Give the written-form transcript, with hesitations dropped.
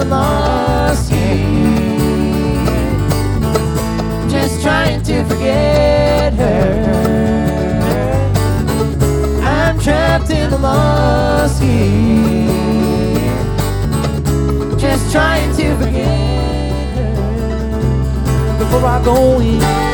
lost year. Just trying to forget her. I'm trapped in the lost year. Just trying to forget her before I go in.